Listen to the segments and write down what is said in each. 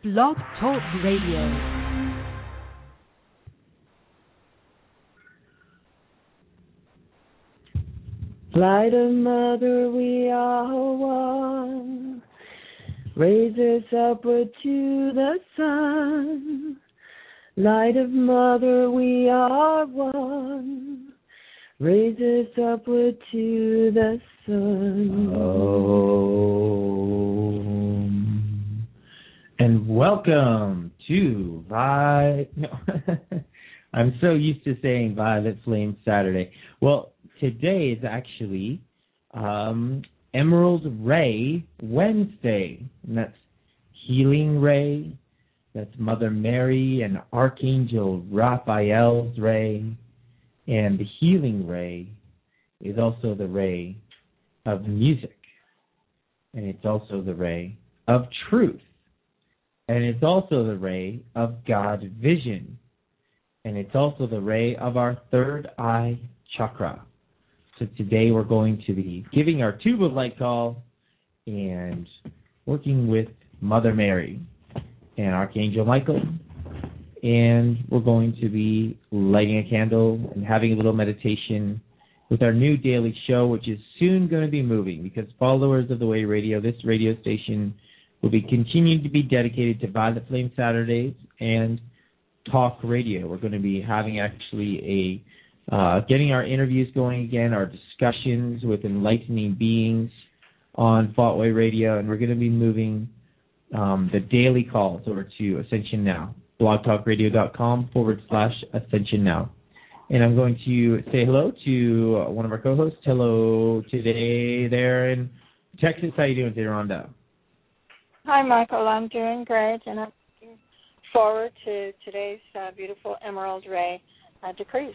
Blog Talk Radio. Light of Mother, we are one. Raise us upward to the sun. Light of Mother, we are one. Raise us upward to the sun. And welcome to I'm so used to saying Violet Flame Saturday. Well, today is actually Emerald Ray Wednesday, and that's Healing Ray, that's Mother Mary and Archangel Raphael's Ray, and the Healing Ray is also the ray of music, and it's also the ray of truth, and it's also the ray of God vision, and it's also the ray of our third eye chakra. So today we're going to be giving our tube of light call and working with Mother Mary and Archangel Michael. And we're going to be lighting a candle and having a little meditation with our new daily show, which is soon going to be moving because followers of The Way Radio, this radio station, will be continuing to be dedicated to Violet Flame Saturdays and talk radio. We're going to be having actually getting our interviews going again, our discussions with enlightening beings on Faultway Radio, and we're going to be moving the daily calls over to Ascension Now, blogtalkradio.com/Ascension Now. And I'm going to say hello to one of our co-hosts. Hello today there in Texas. How you doing today, Rhonda? Hi, Michael. I'm doing great, and I'm looking forward to today's beautiful Emerald Ray decrease.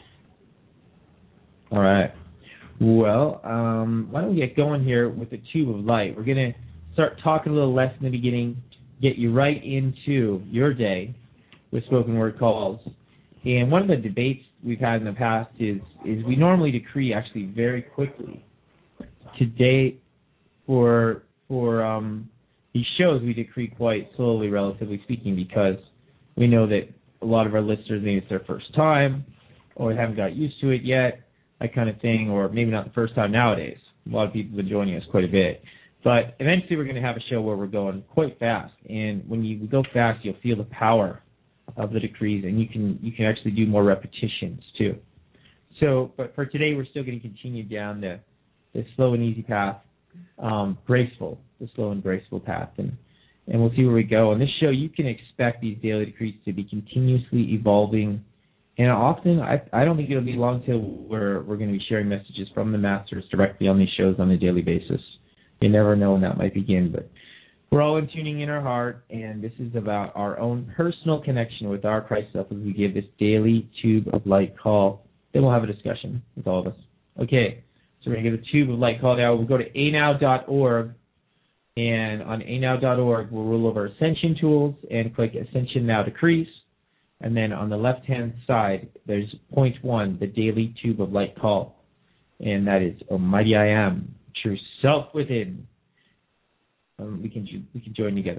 All right. Well, why don't we get going here with the tube of light? We're going to start talking a little less in the beginning, get you right into your day with spoken word calls. And one of the debates we've had in the past is we normally decree actually very quickly. Today, for these shows, we decree quite slowly, relatively speaking, because we know that a lot of our listeners, maybe it's their first time or they haven't got used to it yet, that kind of thing, or maybe not the first time nowadays. A lot of people have been joining us quite a bit. But eventually we're going to have a show where we're going quite fast. And when you go fast, you'll feel the power of the decrees, and you can actually do more repetitions too. So, but for today, we're still going to continue down the slow and easy path, the slow and graceful path. And we'll see where we go. On this show, you can expect these daily decrees to be continuously evolving. And often, I don't think it'll be long till we're going to be sharing messages from the masters directly on these shows on a daily basis. You never know when that might begin, but we're all in tuning in our heart, and this is about our own personal connection with our Christ self as we give this daily tube of light call. Then we'll have a discussion with all of us. Okay, so we're going to give a tube of light call now. We'll go to anow.org, and on anow.org, we'll roll over Ascension Tools and click Ascension Now Decrease. And then on the left-hand side, there's point 1, the daily tube of light call. And that is Almighty I Am, true self within. We can join together.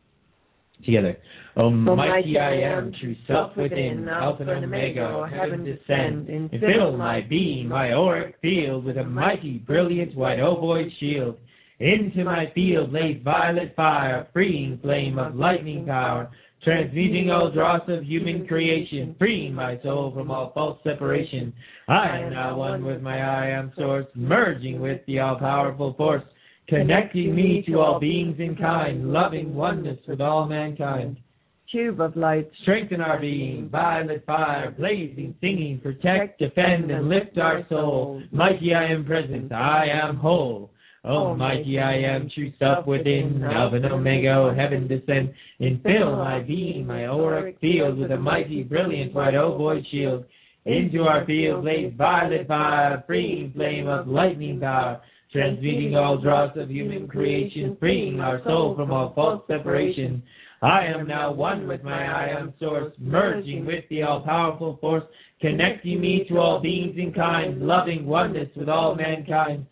Almighty I Am, true self within, Alpha and Omega, heaven descend, and fill my being, my auric field, with a mighty, brilliant, white ovoid shield. Into my field lays violet fire, freeing flame of lightning power, transmuting all dross of human creation, freeing my soul from all false separation. I am now one with my I Am source, merging with the all-powerful force, connecting me to all beings in kind, loving oneness with all mankind. Tube of light, strengthen our being, violet fire, blazing, singing, protect, defend, and lift our soul. Mighty I Am present, I am whole. Almighty I Am, true self within, Alpha and Omega, heaven descend, and fill my being, my auric field, with a mighty, brilliant, white ovoid shield. Into our field lays violet fire, freeing flame of lightning power, transmuting all dross of human creation, freeing our soul from all false separation. I am now one with my I Am source, merging with the all-powerful force, connecting me to all beings in kind, loving oneness with all mankind.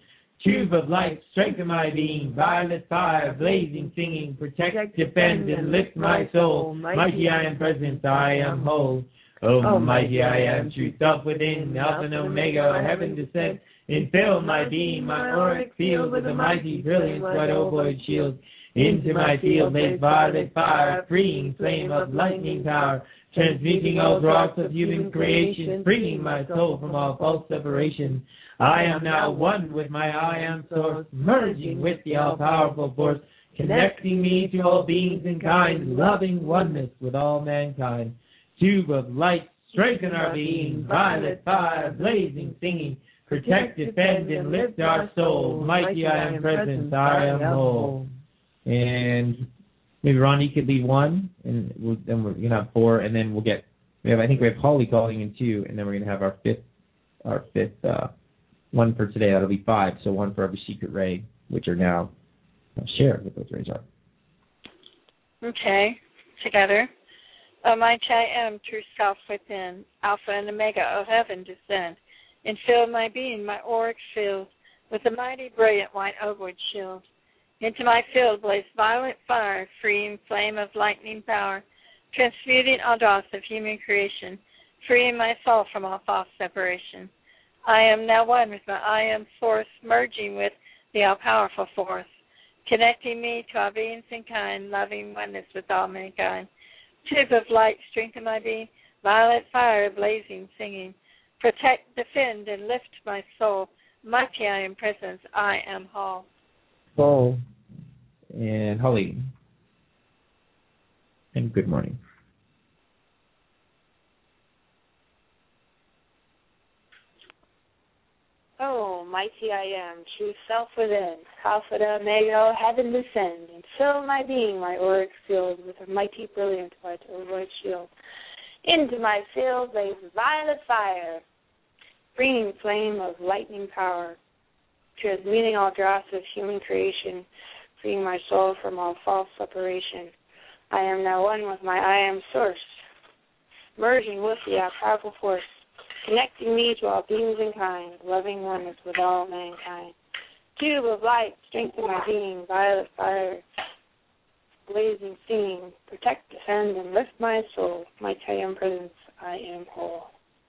Tube of light, strengthen my being, violet fire, blazing, singing, protect, defend, and lift my soul. Mighty I am present, I am whole. Oh, mighty I am, true self within, Alpha and Omega, heaven descent. Infill my being, my auric field, with a mighty brilliance, white ovoid shield. Into my field blaze violet fire, freeing flame of lightning power, transmuting all drops of human creation, freeing my soul from all false separation. I am now one with my I am source, merging with the all-powerful force, connecting me to all beings and kind, loving oneness with all mankind. Tube of light, strengthen our being, violet fire, blazing, singing, protect, defend, and lift our soul. Mighty I am present, I am whole. And maybe Ronnie could lead one, and then we're gonna have four, and then I think we have Holly calling in two, and then we're gonna have our fifth one for today. That'll be five, so one for every secret ray, which are now shared what those rays are. Okay, together. Mighty I am, true self within, Alpha and Omega of heaven descend, and fill my being, my auric field, with a mighty brilliant white ovoid shield. Into my field blaze violet fire, freeing flame of lightning power, transmuting all dross of human creation, freeing my soul from all false separation. I am now one with my I am source, merging with the all-powerful force, connecting me to all beings and kind, loving oneness with all mankind. Tube of light, strengthen my being, violet fire, blazing, singing, protect, defend, and lift my soul. Mighty I am presence, I am whole. Whole. And Holly. And good morning. Oh, mighty I am, true self within, Alpha and Omega, heaven descend, and fill my being, my auric field, with a mighty brilliant white ovoid shield. Into my field blaze violet fire, bringing flame of lightning power, transmuting all dross of human creation, freeing my soul from all false separation. I am now one with my I am source, merging with the all-powerful force, connecting me to all beings and kind, loving oneness with all mankind. Tube of light, strengthen my being, violet fire, blazing, singing, protect, defend, and lift my soul. Mighty I am presence, I am whole.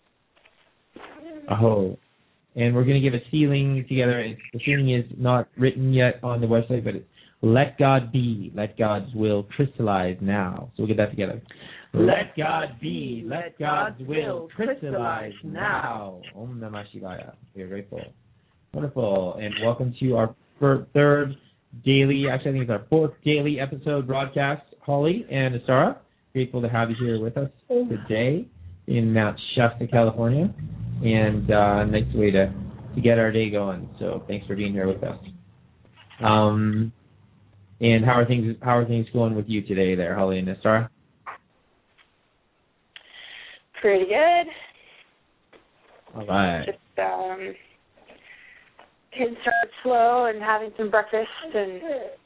Oh. And we're going to give a sealing together. The sealing is not written yet on the website, but it's let God be, let God's will crystallize now. So we'll get that together. Let God be, let God's will crystallize now. Om Namah Shivaya. We are grateful. Wonderful. And welcome to our third daily, actually I think it's our fourth daily episode broadcast. Holly and Asara, grateful to have you here with us today in Mount Shasta, California. And nice way to get our day going. So thanks for being here with us. And how are things going with you today there, Holly and Asara? Pretty good. All right. Just getting started slow and having some breakfast and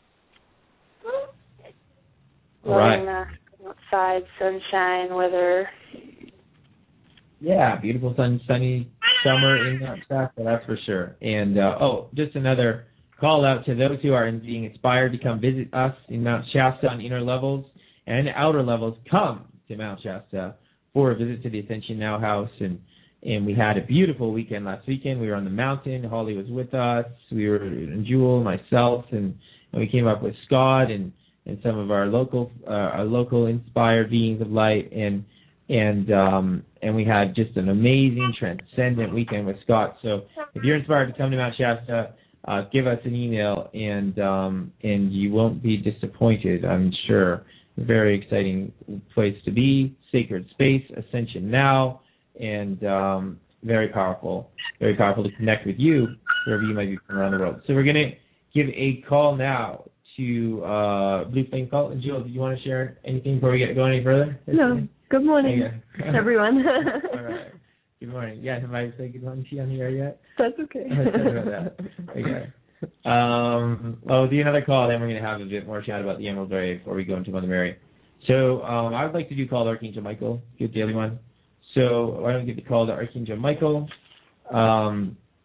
loving outside sunshine weather. Yeah, beautiful sunny summer in Mount Shasta, that's for sure. And just another call out to those who are being inspired to come visit us in Mount Shasta on inner levels and outer levels. Come to Mount Shasta for a visit to the Ascension Now House, and we had a beautiful weekend last weekend. We were on the mountain. Holly was with us. We were, and Jewel, myself, and we came up with Scott and some of our local inspired beings of light, and we had just an amazing transcendent weekend with Scott. So if you're inspired to come to Mount Shasta, give us an email, and you won't be disappointed, I'm sure. A very exciting place to be, sacred space, Ascension Now, and very powerful to connect with you wherever you might be from around the world. So we're going to give a call now to Blue Flame Cult. And Jill, do you want to share anything before we get going any further? No. Good morning, everyone. All right. Good morning. Yeah, have I said good morning to you on the air yet? That's okay. Sorry about that. Okay. We'll do another call, then we're going to have a bit more chat about the Emerald Ray before we go into Mother Mary. So I would like to do call to Archangel Michael, good daily one. So why don't we give the call to Archangel Michael,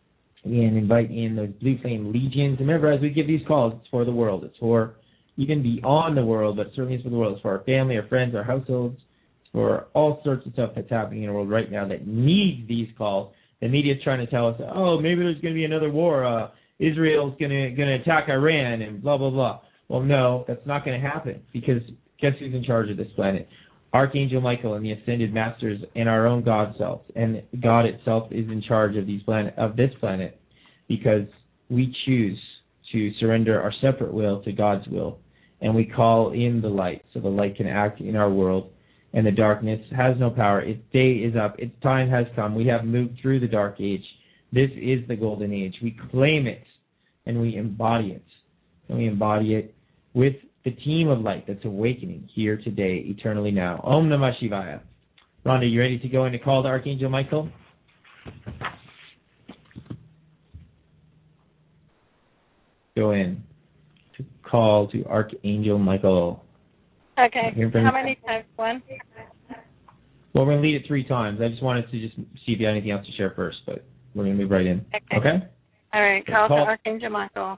and invite in those Blue Flame Legions. Remember, as we give these calls, it's for the world. It's for even beyond the world, but certainly it's for the world. It's for our family, our friends, our households. It's for all sorts of stuff that's happening in the world right now that needs these calls. The media is trying to tell us, oh, maybe there's going to be another war. Israel's going to attack Iran and blah, blah, blah. Well, no, that's not going to happen, because guess who's in charge of this planet? Archangel Michael and the Ascended Masters and our own God self. And God itself is in charge of this planet, because we choose to surrender our separate will to God's will. And we call in the light, so the light can act in our world. And the darkness has no power. Its day is up. Its time has come. We have moved through the dark age. This is the golden age. We claim it, and we embody it. And we embody it with the team of light that's awakening here today, eternally now. Om Namah Shivaya. Rhonda, you ready to go in to call to Archangel Michael? Go in to call to Archangel Michael. Okay. How many times? One? Well, we're going to lead it 3 times. I just wanted to just see if you had anything else to share first, but we're going to move right in. Okay? All right. Call to Archangel Michael.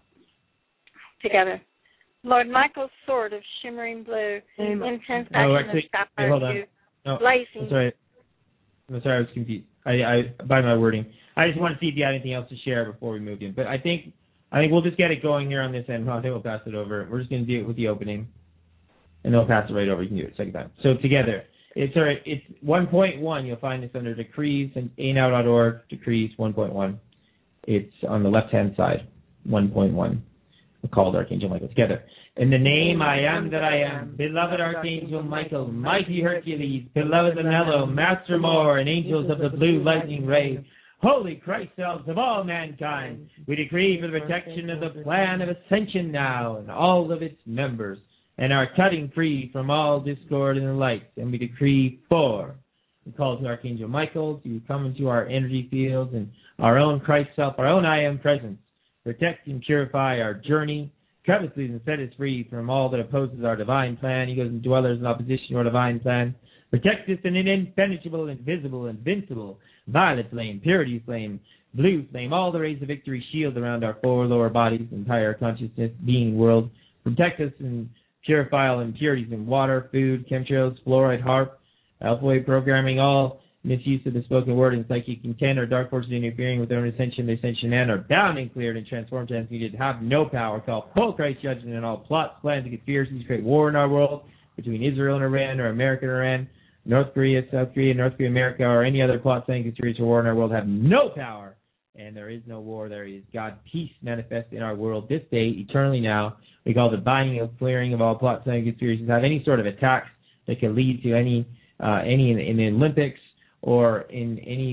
Together. Lord Michael's sword of shimmering blue, intense action of sapphire hue, blazing. I'm sorry, I was confused. I by my wording. I just want to see if you had anything else to share before we moved in. But I think we'll just get it going here on this end. I think we'll pass it over. We're just going to do it with the opening, and then we'll pass it right over. You can do it second time. So together, it's 1.1. You'll find this under decrees and anow.org. Decrees 1.1. It's on the left-hand side. 1.1. We're called Archangel Michael together. In the name I am that I am, beloved Archangel Michael, mighty Hercules, beloved Anello, Master Moore, and angels of the blue lightning ray, holy Christ selves of all mankind, we decree for the protection of the plan of ascension now and all of its members, and are cutting free from all discord in the light. And we decree we call to Archangel Michael to come into our energy fields and our own Christ self, our own I am presence. Protect and purify our journey, covetous and set us free from all that opposes our divine plan, egos and dwellers in opposition to our divine plan. Protect us in an impenetrable, invisible, invincible, violet flame, purity flame, blue flame, all the rays of victory shield around our 4 lower bodies, entire consciousness, being world. Protect us and purify all impurities in water, food, chemtrails, fluoride, harp, alpha wave programming, all misuse of the spoken word and psychic intent or dark forces interfering with their own ascension, the ascension end are bound and cleared and transformed, transmuted, have no power. Call full Christ judgment and all plots, plans, and conspiracies to create war in our world between Israel and Iran or America and Iran, North Korea, South Korea, North Korea, America, or any other plot, plan, conspiracy, or war in our world have no power. And there is no war. There is God peace manifest in our world this day, eternally now. We call the binding of clearing of all plots, plans, and conspiracies. Have any sort of attacks that can lead to any in the Olympics, or in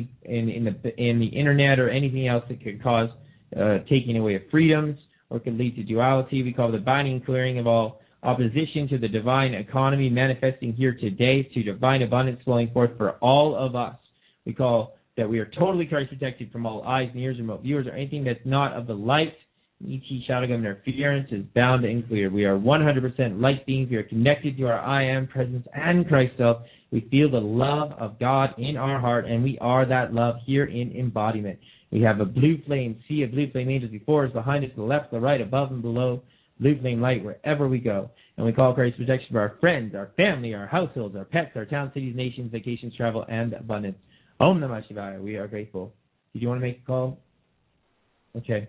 the internet, or anything else that could cause taking away of freedoms, or could lead to duality. We call the binding and clearing of all opposition to the divine economy manifesting here today, to divine abundance flowing forth for all of us. We call that we are totally Christ protected from all eyes and ears, remote viewers, or anything that's not of the light. E.T. Shadow interference is bound and clear. We are 100% light beings. We are connected to our I am presence and Christ self. We feel the love of God in our heart, and we are that love here in embodiment. We have a blue flame, sea of blue flame angels before us, behind us, to the left, to the right, above and below, blue flame light wherever we go. And we call Christ's protection for our friends, our family, our households, our pets, our towns, cities, nations, vacations, travel, and abundance. Om Namah Shivaya. We are grateful. Did you want to make a call? Okay.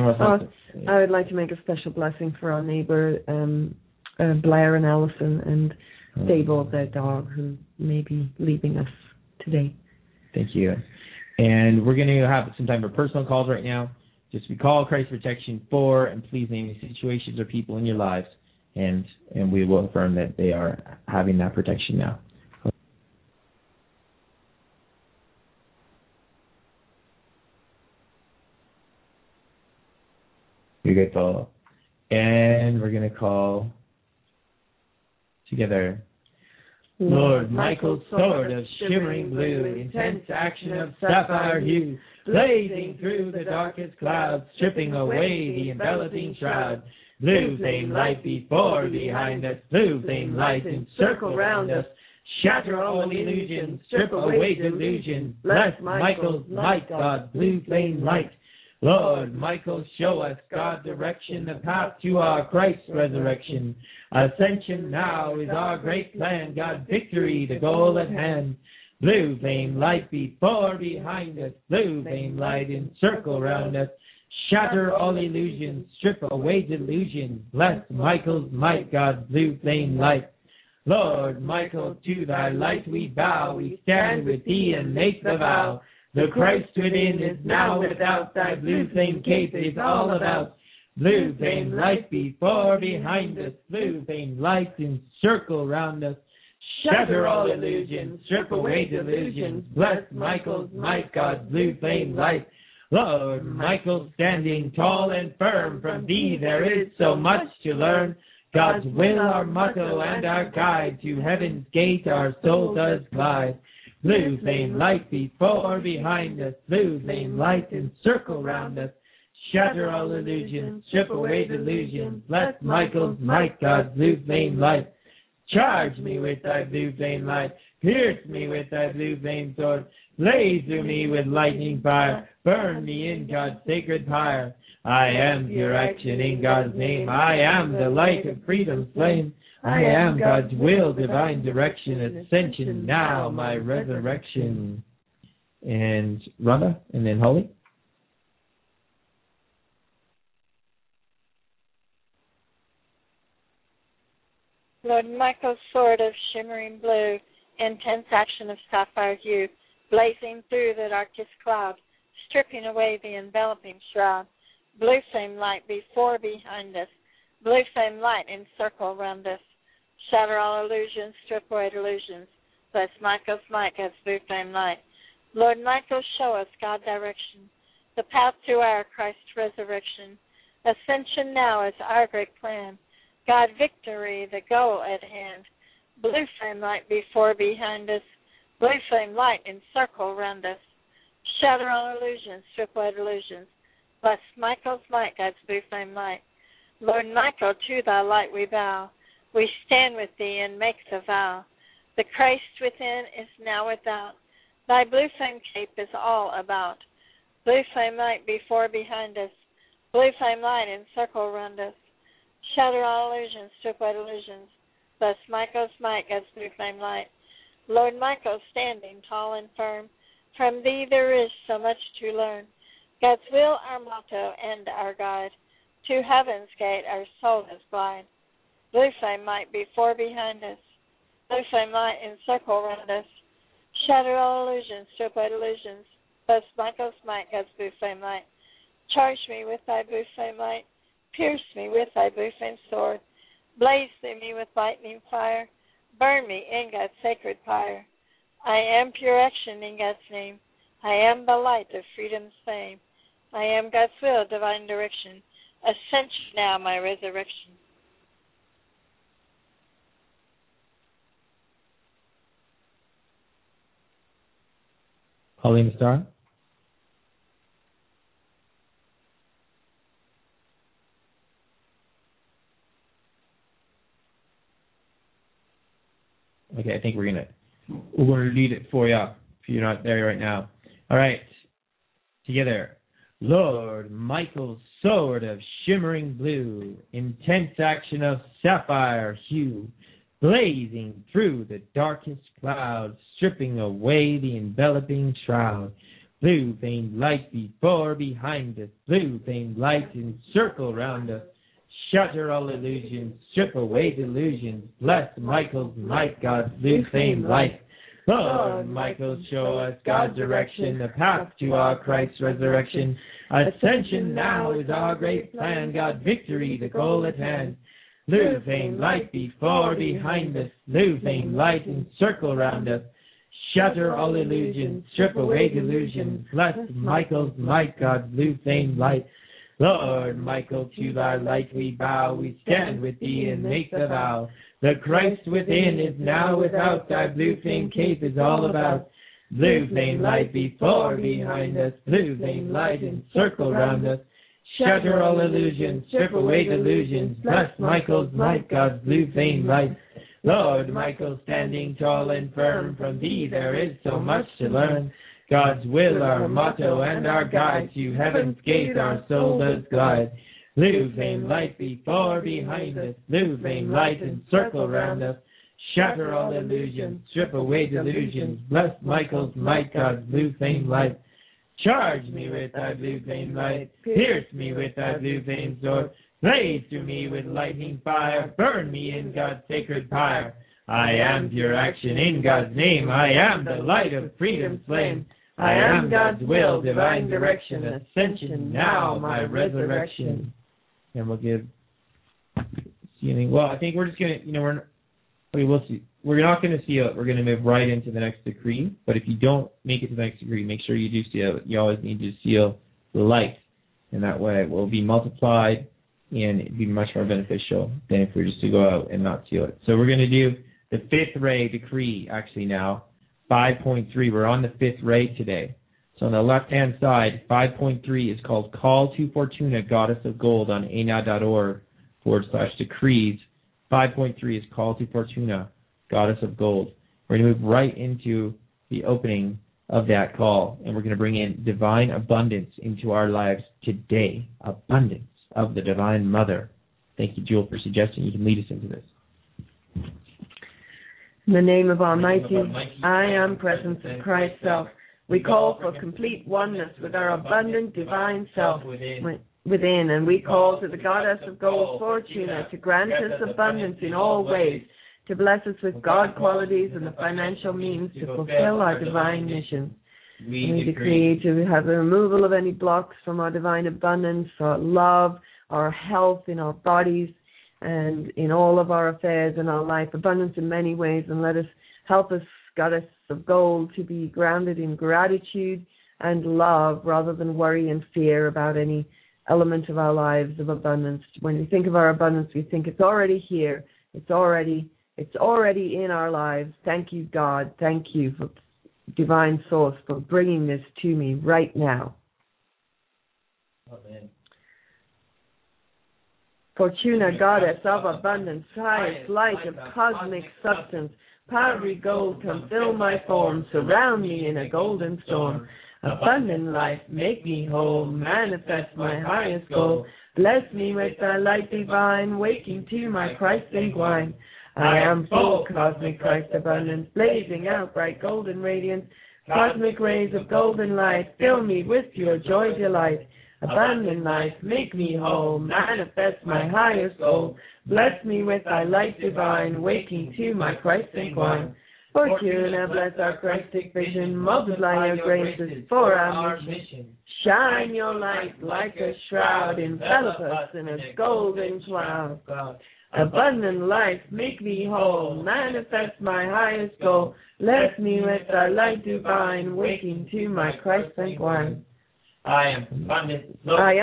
I would like to make a special blessing for our neighbour, Blair and Allison, and Stable, their dog, who may be leaving us today. Thank you. And we're going to have some time for personal calls right now. Just recall Christ's protection for, and please name the situations or people in your lives, and we will affirm that they are having that protection now. You're good, follow. And we're going to call together. Lord Michael's sword of shimmering blue, intense action of sapphire hue, blazing through the darkest clouds, stripping away the enveloping shroud. Blue flame light before, behind us, blue flame light encircle round us. Shatter all illusions, strip away delusions. Bless Michael's light, God, blue flame light. Lord Michael, show us God's direction, the path to our Christ's resurrection. Ascension now is our great plan, God victory, the goal at hand. Blue flame light before, behind us, blue flame light encircle round us. Shatter all illusions, strip away delusion. Bless Michael's might, God's blue flame light. Lord Michael, to thy light we bow. We stand with thee and make the vow. The Christ within is now without. Thy blue flame cape is all about. Blue flame light before, behind us. Blue flame light encircle round us. Shatter all illusions, strip away delusions. Bless Michael's might, God's blue flame light. Lord Michael, standing tall and firm, from thee there is so much to learn. God's will our motto and our guide, to heaven's gate our soul does glide. Blue flame light before, behind us, blue flame light encircle round us. Shatter all illusions, strip away delusions. Bless Michael's might, God's blue flame light. Charge me with thy blue flame light, pierce me with thy blue flame sword. Blaze through me with lightning fire, burn me in God's sacred pyre. I am pure action in God's name, I am the light of freedom's flame. I am God's will, divine direction, ascension now, my resurrection. And Rhonda, and then Holly. Lord Michael's sword of shimmering blue, intense action of sapphire hue, blazing through the darkest cloud, stripping away the enveloping shroud. Blue flame light before, behind us, blue flame light encircle round us. Shatter all illusions, strip away delusions. Bless Michael's might, God's blue flame light. Lord Michael, show us God's direction, the path to our Christ's resurrection. Ascension now is our great plan. God victory, the goal at hand. Blue flame light before, behind us. Blue flame light encircle round us. Shatter all illusions, strip away delusions. Bless Michael's might, God's blue flame light. Lord Michael, to thy light we bow. We stand with thee and make the vow. The Christ within is now without. Thy blue flame cape is all about. Blue flame light before, behind us. Blue flame light encircle round us. Shatter all illusions, strip away delusions. Bless Michael's might, God's blue flame light. Lord Michael, standing tall and firm, from thee there is so much to learn. God's will our motto and our guide. To heaven's gate our soul is blind. Blue flame light before, behind us. Blue flame light encircle round us. Shatter all illusions, strip away delusions. Bless Michael's might, God's blue flame light. Charge me with thy blue flame light. Pierce me with thy blue flame sword. Blaze through me with lightning fire. Burn me in God's sacred pyre. I am pure action in God's name. I am the light of freedom's fame. I am God's will, divine direction. Ascension now, my resurrection. Pauline Star. Okay, I think we're gonna read it for you if you're not there right now. All right, together. Lord Michael's sword of shimmering blue, intense action of sapphire hue, blazing through the darkest clouds, stripping away the enveloping shroud. Blue veined light before, behind us, blue veined light encircle round us. Shatter all illusions, strip away delusions. Bless Michael's might, God's blue flame light. Lord Michael, show us God's direction, the path to our Christ's resurrection. Ascension now is our great plan, God victory, the goal at hand. Blue flame light before, behind us, blue flame light encircle round us. Shatter all illusions, strip away delusions. Bless Michael's might, God's blue flame light. Lord Michael, to thy light we bow. We stand with thee and make the vow. The Christ within is now without. Thy blue flame cape is all about. Blue flame light before, behind us. Blue flame light encircle round us. Shatter all illusions, strip away delusions. Bless Michael's might, God's blue flame light. Lord Michael, standing tall and firm, from thee there is so much to learn. God's will our motto and our guide. To heaven's gate our soul does glide. Blue flame light before, behind us. Blue flame light encircle round us. Shatter all illusions, strip away delusions. Bless Michael's might, God's blue flame light. Charge me with thy blue flame light. Pierce me with thy blue flame sword. Blaze through me with lightning fire. Burn me in God's sacred pyre. I am pure action in God's name. I am the light of freedom's flame. I am God's will, divine direction, ascension, now my resurrection. And we'll give sealing. Well, I think we're just going to, we'll see. We're not going to seal it. We're going to move right into the next decree. But if you don't make it to the next decree, make sure you do seal it. You always need to seal the light. And that way it will be multiplied and it'd be much more beneficial than if we were just to go out and not seal it. So we're going to do the fifth ray decree actually now, 5.3. We're on the fifth ray today. So on the left-hand side, 5.3 is called Call to Fortuna, Goddess of Gold on ana.org/decrees. 5.3 is Call to Fortuna, Goddess of Gold. We're going to move right into the opening of that call, and we're going to bring in divine abundance into our lives today. Abundance of the Divine Mother. Thank you, Jewel, for suggesting you can lead us into this. In the name of Almighty, I am presence of Christ's self. We call for complete oneness with our abundant divine self within, and we call to the Goddess of Gold, Fortuna, to grant us abundance in all ways, to bless us with God qualities and the financial means to fulfill our divine mission. We decree to have the removal of any blocks from our divine abundance, our love, our health in our bodies, and in all of our affairs in our life, abundance in many ways, and let us help us, Goddess of Gold, to be grounded in gratitude and love rather than worry and fear about any element of our lives of abundance. When we think of our abundance, we think it's already here. It's already in our lives. Thank you, God. Thank you for Divine Source for bringing this to me right now. Amen. Fortuna, Goddess of abundance, highest light of cosmic substance, powdery gold, come fill my form, surround me in a golden storm. Abundant life, make me whole, manifest my highest goal. Bless me with thy light divine, waking to my Christ and wine. I am full cosmic Christ abundance, blazing out bright golden radiance. Cosmic rays of golden light, fill me with pure joy delight. Abundant life, make me whole, manifest my highest goal. Bless me with thy light divine, waking to my Christ and wine. Fortuna, bless our Christic vision, multiply your graces for our mission. Shine your light like a shroud, envelop us in a golden cloud. Abundant life, make me whole, manifest my highest goal. Bless me with thy light divine, waking to my Christ and wine. I am abundance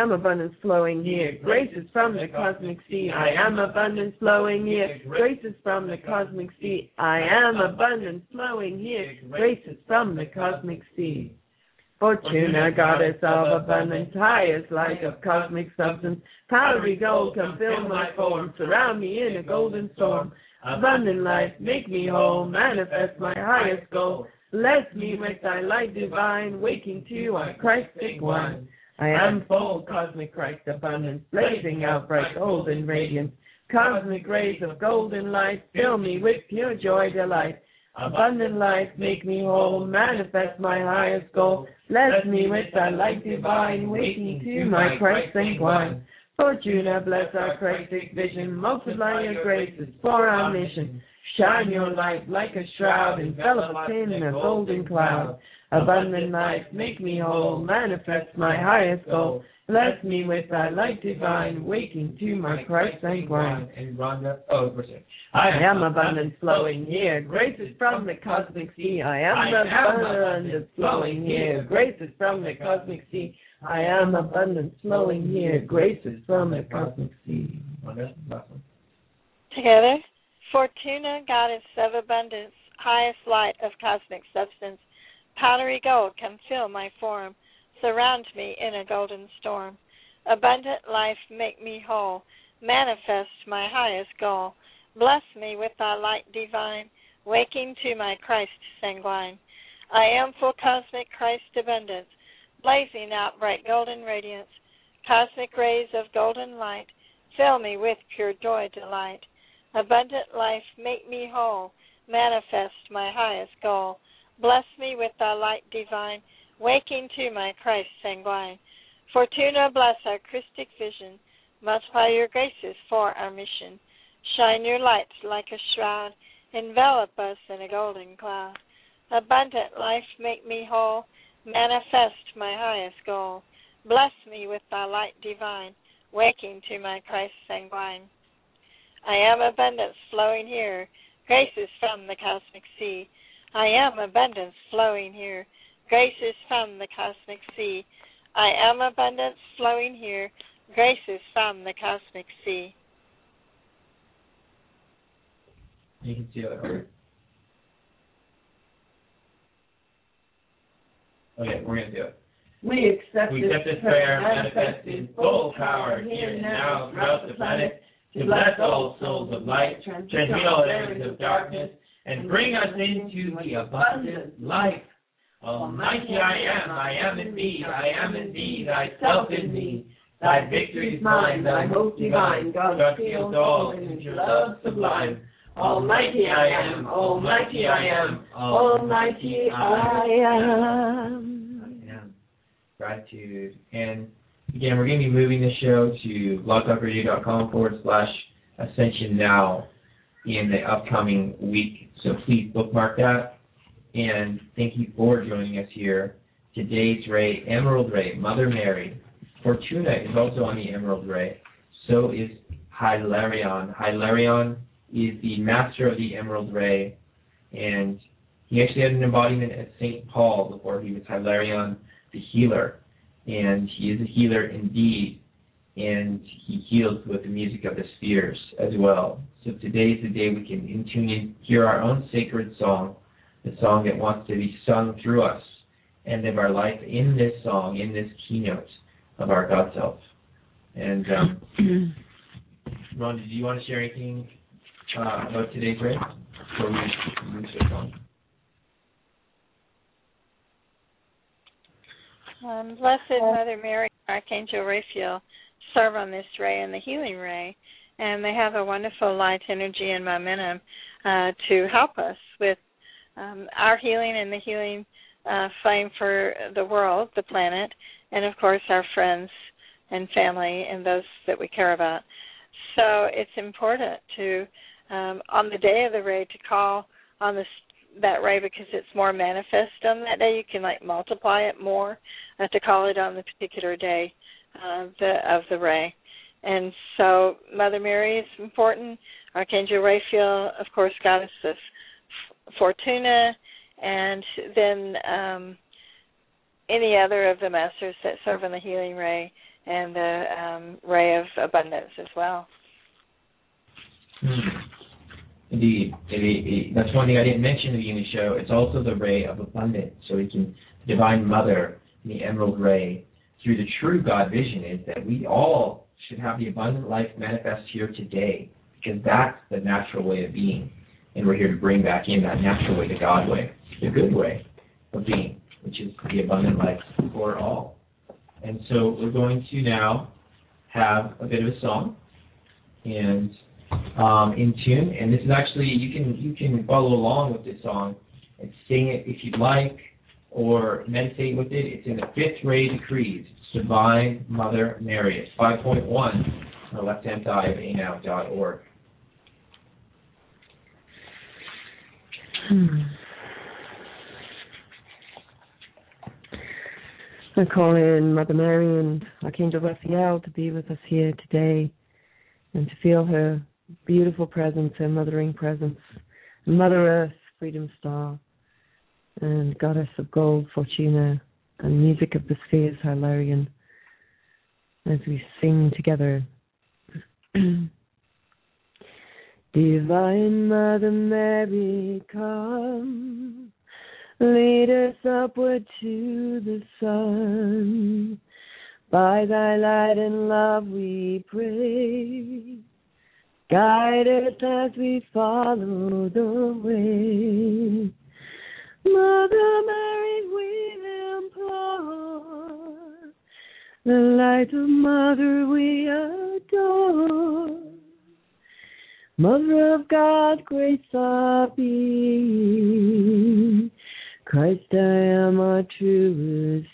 flowing here. Graces from the cosmic sea. I am abundance flowing here. Graces from the cosmic sea. I am abundance flowing here. Graces from the cosmic sea. Fortuna, Goddess of abundance, highest light of cosmic substance, powdery gold, come fill my form, surround me in a golden storm. Abundant life, make me whole, manifest my highest goal. Bless me with thy light divine, waking to our Christic wine. I am full cosmic Christ abundance, blazing out bright golden radiance. Cosmic rays of golden light, fill me with pure joy delight. Abundant life, make me whole, manifest my highest goal. Bless me with thy light divine, waking to my Christic wine. Fortuna, bless our Christic vision, multiply your graces for our mission. Shine your light like a shroud, envelop us in a golden cloud. Abundant life, make me whole, manifest my highest goal. Bless me with thy light divine, waking to my Christ and wine. I am abundance flowing here, graces from the cosmic sea. I am abundance flowing here, graces from the cosmic sea. I am abundance flowing here, graces from the cosmic sea. Together. Fortuna, Goddess of abundance, highest light of cosmic substance, powdery gold, come fill my form, surround me in a golden storm. Abundant life, make me whole, manifest my highest goal. Bless me with thy light divine, waking to my Christ sanguine. I am full cosmic Christ abundance, blazing out bright golden radiance. Cosmic rays of golden light, fill me with pure joy delight. Abundant life, make me whole, manifest my highest goal. Bless me with thy light divine, waking to my Christ sanguine. Fortuna, bless our Christic vision, multiply your graces for our mission. Shine your lights like a shroud, envelop us in a golden cloud. Abundant life, make me whole, manifest my highest goal. Bless me with thy light divine, waking to my Christ sanguine. I am abundance flowing here, graces from the cosmic sea. I am abundance flowing here, graces from the cosmic sea. I am abundance flowing here, graces from the cosmic sea. You can see that over. Okay, we're going to do it. We accept this prayer, manifest in full power here and now throughout the planet, to bless all souls of light, transmute all areas of darkness, and bring us into the abundant life. Almighty I am in thee, I am in thee, thyself in me. Thy victory is mine, thy hope divine, God seals all in your love sublime. Almighty I am, almighty I am, almighty I am. Gratitude. And again, we're going to be moving the show to blogtalkradio.com/Ascension Now in the upcoming week. So please bookmark that. And thank you for joining us here. Today's ray, Emerald Ray, Mother Mary. Fortuna is also on the Emerald Ray. So is Hilarion. Hilarion is the master of the Emerald Ray. And he actually had an embodiment as St. Paul before he was Hilarion the healer. And he is a healer indeed. And he heals with the music of the spheres as well. So today is the day we can in tune in, hear our own sacred song, the song that wants to be sung through us, and live our life in this song, in this keynote of our God Self. And Rhonda, do you want to share anything about today's ray before we move to the song? Blessed Mother Mary, Archangel Raphael, serve on this ray and the healing ray, and they have a wonderful light energy and momentum to help us with our healing and the healing flame for the world, the planet, and of course our friends and family and those that we care about. So it's important to, on the day of the ray, to call on that ray because it's more manifest on that day. You can multiply it more to call it on the particular day of the ray. And so Mother Mary is important. Archangel Raphael, of course, goddess of Fortuna, and then any other of the masters that serve in the healing ray and the ray of abundance as well. Indeed. That's one thing I didn't mention at the beginning of the show. It's also the ray of abundance. So we can, the Divine Mother, the Emerald Ray, through the true God vision is that we all should have the abundant life manifest here today, because that's the natural way of being. And we're here to bring back in that natural way, the God way, the good way of being, which is the abundant life for all. And so we're going to now have a bit of a song and in tune. And this is actually, you can follow along with this song and sing it if you'd like, or meditate with it. It's in the Fifth Ray Decrees, Divine Mother Mary. It's 5.1 on the left-hand side of anow.org. I call in Mother Mary and Archangel Raphael to be with us here today and to feel her beautiful presence, her mothering presence, Mother Earth, Freedom Star, and Goddess of Gold, Fortuna, and music of the spheres, Hilarion, as we sing together. Divine Mother Mary, come, lead us upward to the sun. By thy light and love we pray. Guide us as we follow the way. Mother Mary, we implore. The light of Mother we adore. Mother of God, grace our being. Christ, I am our truest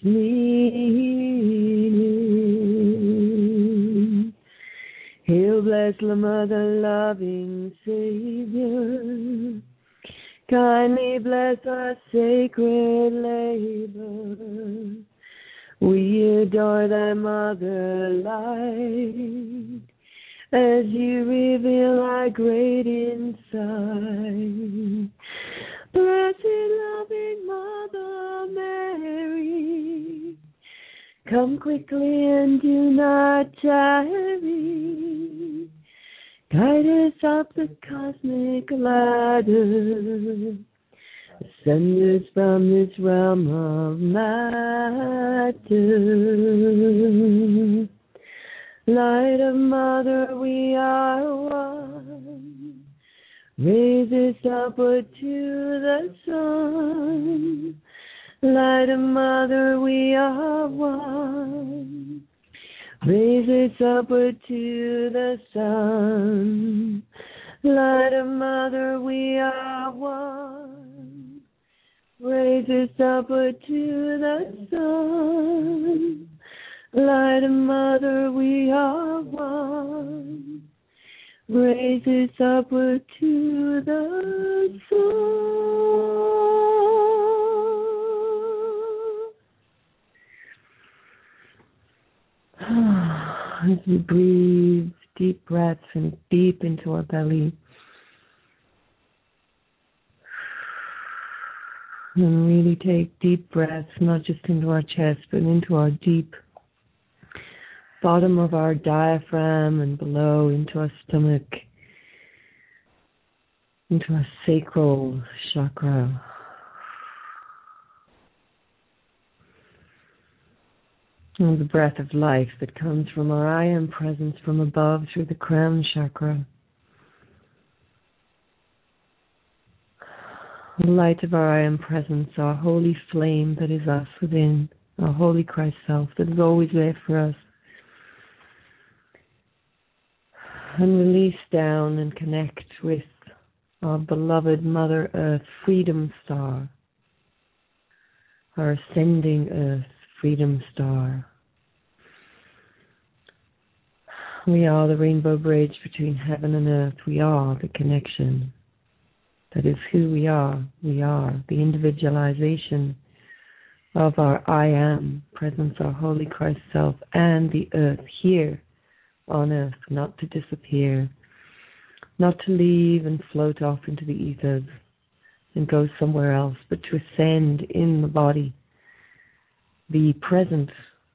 meaning. Hail, blessed Mother, loving Savior. Kindly bless our sacred labor. We adore thy mother light, as you reveal our great insight. Blessed loving Mother Mary, come quickly and do not tarry. Guide us up the cosmic ladder. Ascend us from this realm of matter. Light of Mother, we are one. Raise us upward to the sun. Light of Mother, we are one. Raise us upward to the sun. Light of Mother, we are one. Raise us upward to the sun. Light of Mother, we are one. Raise us upward to the sun. As we breathe deep breaths and deep into our belly, and really take deep breaths, not just into our chest, but into our deep bottom of our diaphragm and below into our stomach, into our sacral chakra. And the breath of life that comes from our I Am presence from above through the crown chakra. The light of our I Am presence, our holy flame that is us within, our holy Christ self that is always there for us. And release down and connect with our beloved Mother Earth Freedom Star, our ascending Earth Freedom Star. We are the rainbow bridge between heaven and earth. We are the connection. That is who we are. We are the individualization of our I Am presence, our holy Christ self, and the earth here on earth, not to disappear, not to leave and float off into the ethers and go somewhere else, but to ascend in the body, be present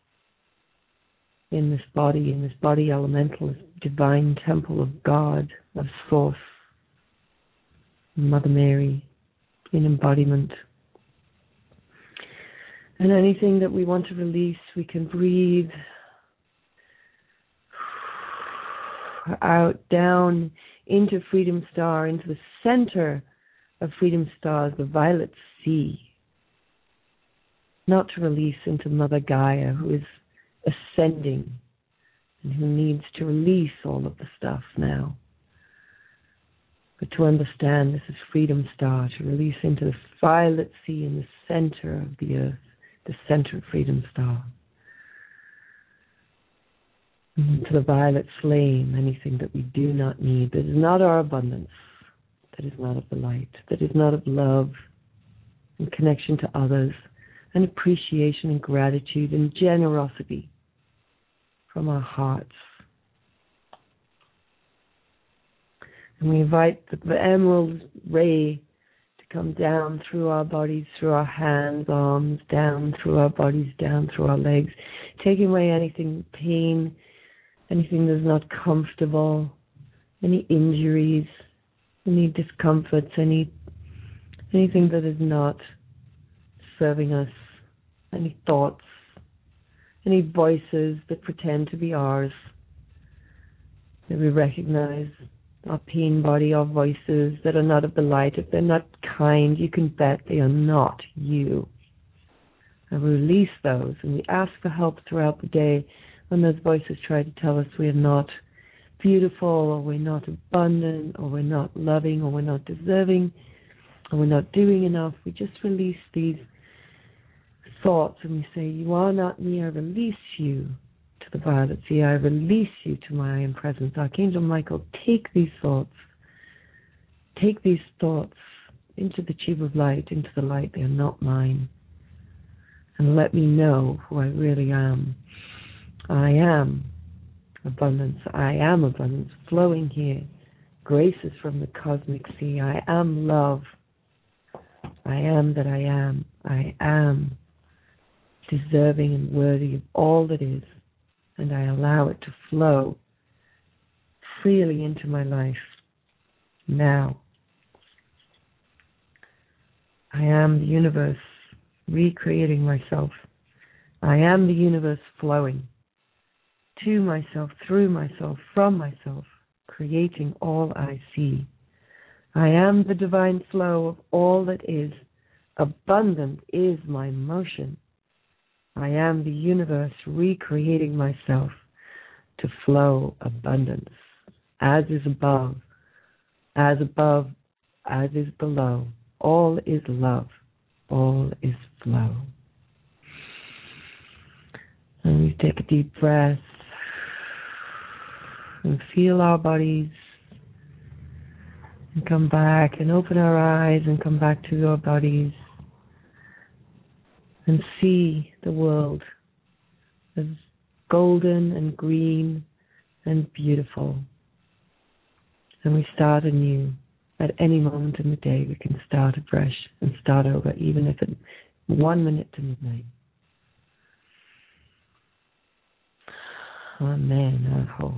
in this body elemental, this divine temple of God, of Source, Mother Mary, in embodiment. And anything that we want to release, we can breathe out, down into Freedom Star, into the center of Freedom Star, the violet sea. Not to release into Mother Gaia, who is ascending and who needs to release all of the stuff now. But to understand this is Freedom Star, to release into the violet sea in the center of the earth, the center of Freedom Star. And to the violet flame, anything that we do not need, that is not our abundance, that is not of the light, that is not of love and connection to others, and appreciation and gratitude and generosity from our hearts. And we invite the emerald ray to come down through our bodies, through our hands, arms, down through our bodies, down through our legs, taking away anything, pain, anything that is not comfortable, any injuries, any discomforts, anything that is not serving us, any thoughts, any voices that pretend to be ours, that we recognize our pain body, our voices that are not of the light. If they're not kind, you can bet they are not you. And we release those, and we ask for help throughout the day when those voices try to tell us we are not beautiful, or we're not abundant, or we're not loving, or we're not deserving, or we're not doing enough. We just release these thoughts, and we say, you are not me. I release you to the violet sea. I release you to my I am presence. Archangel Michael, take these thoughts into the tube of light, into the light. They are not mine. And let me know who I really am. I am abundance. I am abundance flowing here. Graces from the cosmic sea. I am love. I am that I am. I am deserving and worthy of all that is. And I allow it to flow freely into my life now. I am the universe recreating myself. I am the universe flowing to myself, through myself, from myself, creating all I see. I am the divine flow of all that is. Abundant is my motion. I am the universe recreating myself to flow abundance. As is above, as is below. All is love. All is flow. And we take a deep breath and feel our bodies and come back and open our eyes and come back to our bodies and see the world as golden and green and beautiful. And we start anew. At any moment in the day, we can start afresh and start over, even if it's 1 minute to midnight. Amen. Aho.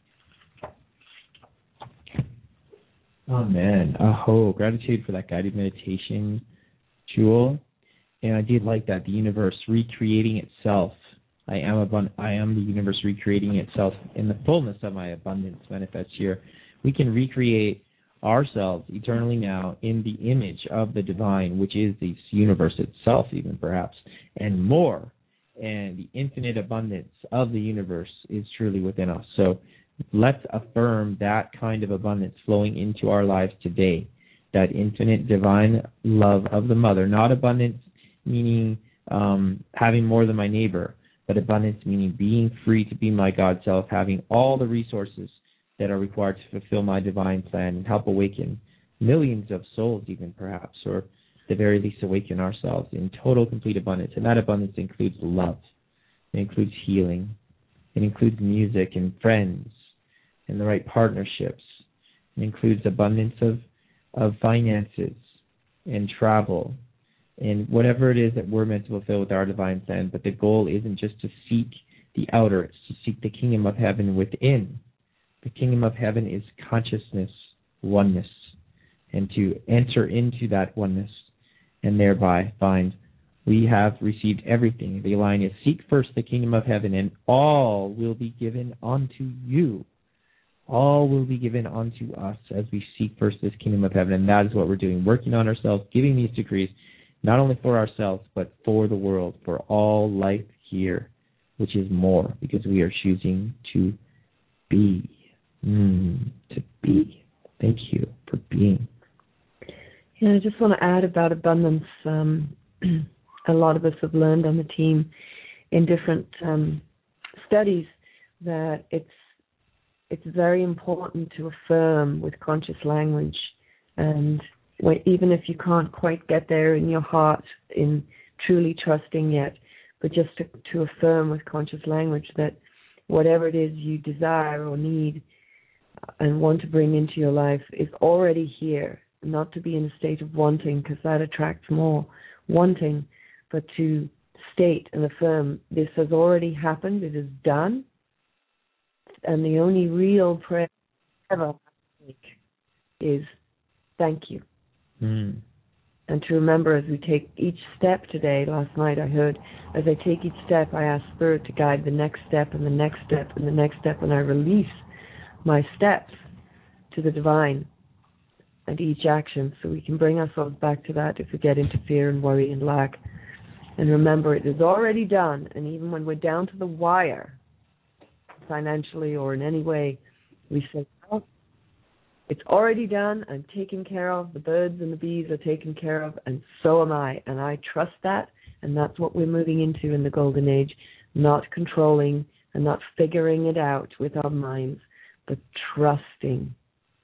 Amen. Aho. Gratitude for that guided meditation, Jewel. And I did like that. The universe recreating itself. I am the universe recreating itself in the fullness of my abundance manifest here. We can recreate ourselves eternally now in the image of the divine, which is the universe itself, even perhaps, and more. And the infinite abundance of the universe is truly within us. So let's affirm that kind of abundance flowing into our lives today, that infinite divine love of the mother. Not abundance meaning having more than my neighbor, but abundance meaning being free to be my God self, having all the resources that are required to fulfill my divine plan and help awaken millions of souls even perhaps, or at the very least awaken ourselves in total complete abundance. And that abundance includes love. It includes healing. It includes music and friends and the right partnerships. It includes abundance of finances and travel and whatever it is that we're meant to fulfill with our divine plan. But the goal isn't just to seek the outer, it's to seek the kingdom of heaven within. The kingdom of heaven is consciousness, oneness, and to enter into that oneness and thereby find we have received everything. The line is, seek first the kingdom of heaven and all will be given unto you. All will be given unto us as we seek first this kingdom of heaven. And that is what we're doing, working on ourselves, giving these decrees, not only for ourselves, but for the world, for all life here, which is more, because we are choosing to be. To be. Thank you for being. Yeah, I just want to add about abundance. A lot of us have learned on the team in different studies that it's very important to affirm with conscious language, and even if you can't quite get there in your heart in truly trusting yet, but just to affirm with conscious language that whatever it is you desire or need and want to bring into your life is already here. Not to be in a state of wanting, because that attracts more wanting, but to state and affirm this has already happened, it is done, and the only real prayer ever make is thank you. And to remember as we take each step today. Last night I heard, as I take each step, I ask Spirit to guide the next step and the next step and the next step, and I release my steps to the divine and each action, so we can bring ourselves back to that if we get into fear and worry and lack. And remember, it is already done. And even when we're down to the wire, financially or in any way, we say, oh, it's already done. I'm taken care of. The birds and the bees are taken care of, and so am I. And I trust that. And that's what we're moving into in the Golden Age, not controlling and not figuring it out with our minds, but trusting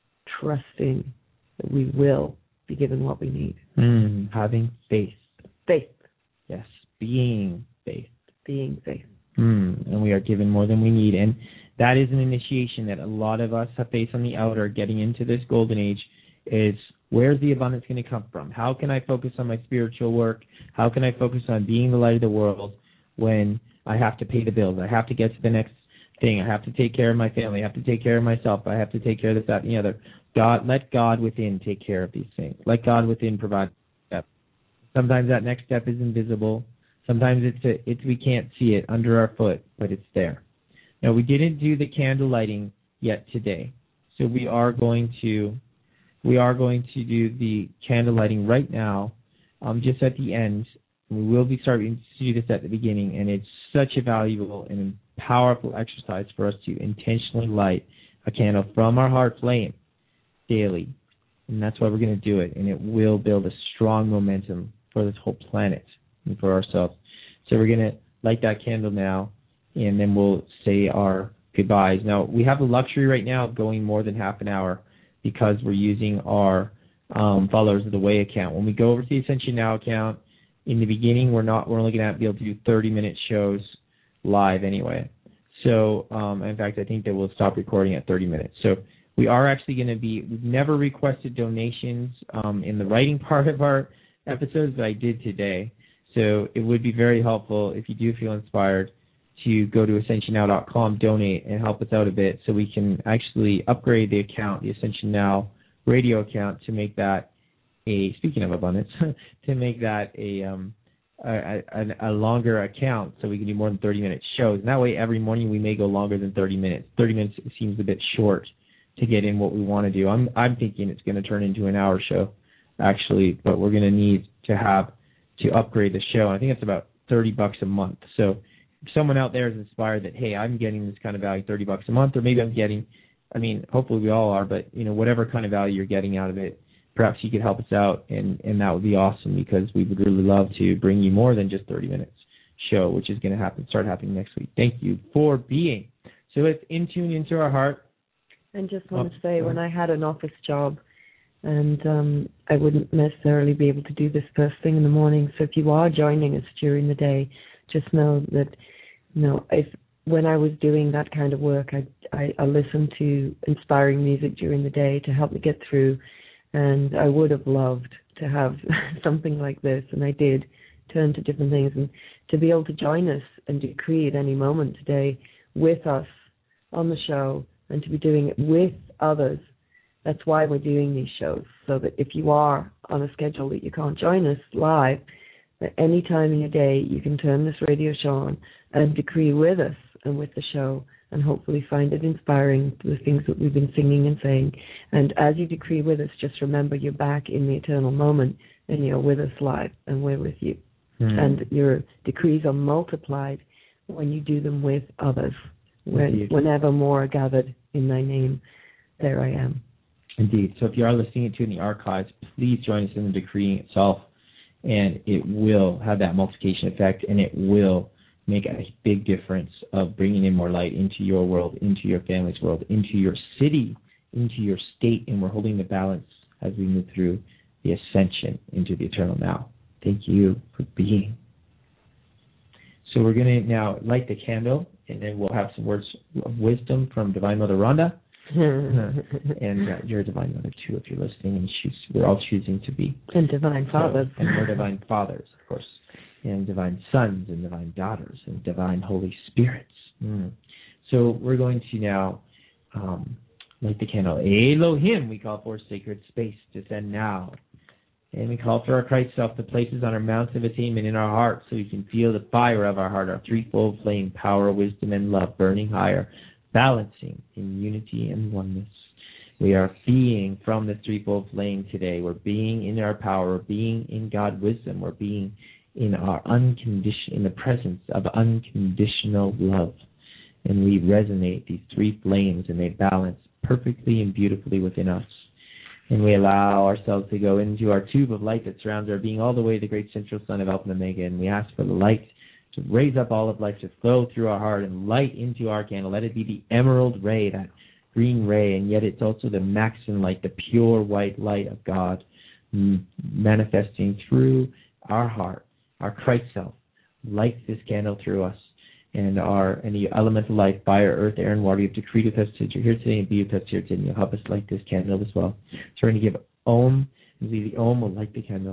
that we will be given what we need. Having faith. Faith. Yes, being faith. Being faith. And we are given more than we need. And that is an initiation that a lot of us have faced on the outer getting into this Golden Age is, where's the abundance going to come from? How can I focus on my spiritual work? How can I focus on being the light of the world when I have to pay the bills? I have to get to the next thing. I have to take care of my family. I have to take care of myself. I have to take care of this, that, and the other. Let God within take care of these things. Let God within provide steps. Sometimes that next step is invisible. Sometimes it's we can't see it under our foot, but it's there. Now, we didn't do the candle lighting yet today, so we are going to do the candle lighting right now, just at the end. We will be starting to do this at the beginning, and it's such a valuable and powerful exercise for us to intentionally light a candle from our heart flame daily. And that's why we're going to do it, and it will build a strong momentum for this whole planet and for ourselves. So we're going to light that candle now, and then we'll say our goodbyes. Now, we have the luxury right now of going more than half an hour because we're using our Followers of the Way account. When we go over to the Ascension Now account, in the beginning, we're only going to be able to do 30-minute shows live anyway. So, in fact, I think that we'll stop recording at 30 minutes. So we are actually going to we've never requested donations in the writing part of our episodes, but I did today. So it would be very helpful if you do feel inspired to go to ascensionnow.com, donate, and help us out a bit so we can actually upgrade the account, the Ascension Now radio account, to make that speaking of abundance, to make that a longer account so we can do more than 30-minute shows. And that way every morning we may go longer than 30 minutes. 30 minutes seems a bit short to get in what we want to do. I'm thinking it's going to turn into an hour show, actually, but we're going to need to upgrade the show. I think it's about $30 a month. So if someone out there is inspired that, hey, I'm getting this kind of value, $30 a month, or maybe I'm getting, hopefully we all are, but whatever kind of value you're getting out of it, perhaps you could help us out, and that would be awesome, because we would really love to bring you more than just 30 minutes show, which is going to start happening next week. Thank you for being. So let's tune into our heart. And just want to say, when I had an office job, and I wouldn't necessarily be able to do this first thing in the morning. So if you are joining us during the day, just know that, when I was doing that kind of work, I listened to inspiring music during the day to help me get through. And I would have loved to have something like this, and I did turn to different things. And to be able to join us and decree at any moment today with us on the show, and to be doing it with others, that's why we're doing these shows, so that if you are on a schedule that you can't join us live, at any time in your day you can turn this radio show on and decree with us and with the show, and hopefully find it inspiring, the things that we've been singing and saying. And as you decree with us, just remember you're back in the eternal moment, and you're with us live, and we're with you. And your decrees are multiplied when you do them with others. Whenever more are gathered in thy name, there I am. Indeed. So if you are listening to it in the archives, please join us in the decreeing itself, and it will have that multiplication effect, and it will make a big difference of bringing in more light into your world, into your family's world, into your city, into your state, and we're holding the balance as we move through the ascension into the eternal now. Thank you for being. So we're going to now light the candle, and then we'll have some words of wisdom from Divine Mother Rhonda. And you're a Divine Mother too, if you're listening, and we're all choosing to be. And Divine Fathers. And we're Divine Fathers, of course. And Divine Sons, and Divine Daughters, and Divine Holy Spirits. So we're going to now light the candle. Elohim, we call for sacred space, descend now. And we call for our Christ self, the places on our mounts of attainment in our hearts, so we can feel the fire of our heart, our threefold flame, power, wisdom, and love burning higher, balancing in unity and oneness. We are being from the threefold flame today. We're being in our power. We're being in God wisdom. We're being in our in the presence of unconditional love. And we resonate these three flames, and they balance perfectly and beautifully within us. And we allow ourselves to go into our tube of light that surrounds our being all the way to the great central sun of Alpha and Omega. And we ask for the light to raise up all of life, to flow through our heart and light into our candle. Let it be the emerald ray, that green ray, and yet it's also the maximum light, the pure white light of God manifesting through our heart, our Christ self. Light this candle through us. And the elemental life, fire, earth, air, and water, you have decreed with us to here today and be with us here today. And you'll help us light this candle as well. So we're going to give Om, and the Om will light the candle.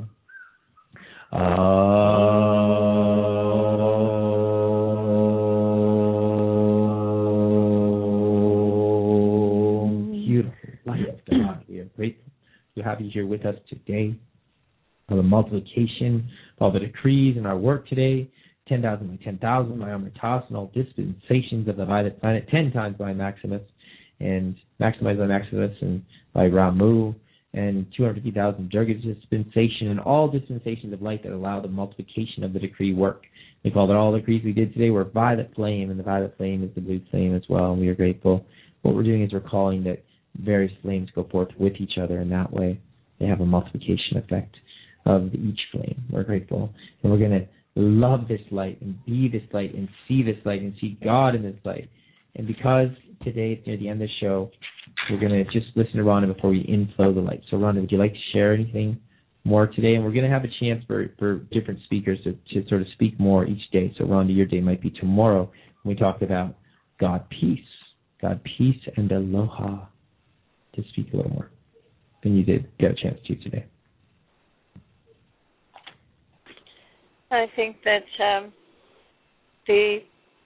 Beautiful light of God. We are grateful to have you here with us today. For the multiplication of all the decrees in our work today. 10,000 by 10,000 by Amritas, and all dispensations of the violet planet, 10 times by Maximus, and maximized by Maximus and by Ramu, and 250,000 Durga dispensation, and all dispensations of light that allow the multiplication of the decree work. We call that all the decrees we did today were violet flame, and the violet flame is the blue flame as well, and we are grateful. What we're doing is we're calling that various flames go forth with each other, and that way they have a multiplication effect of each flame. We're grateful, and we're going to love this light and be this light and see this light and see God in this light. And because today it's near the end of the show, we're going to just listen to Rhonda before we inflow the light. So Rhonda, would you like to share anything more today? And we're going to have a chance for different speakers to sort of speak more each day. So Rhonda, your day might be tomorrow when we talk about God peace and aloha, to speak a little more than you did get a chance to today. I think that the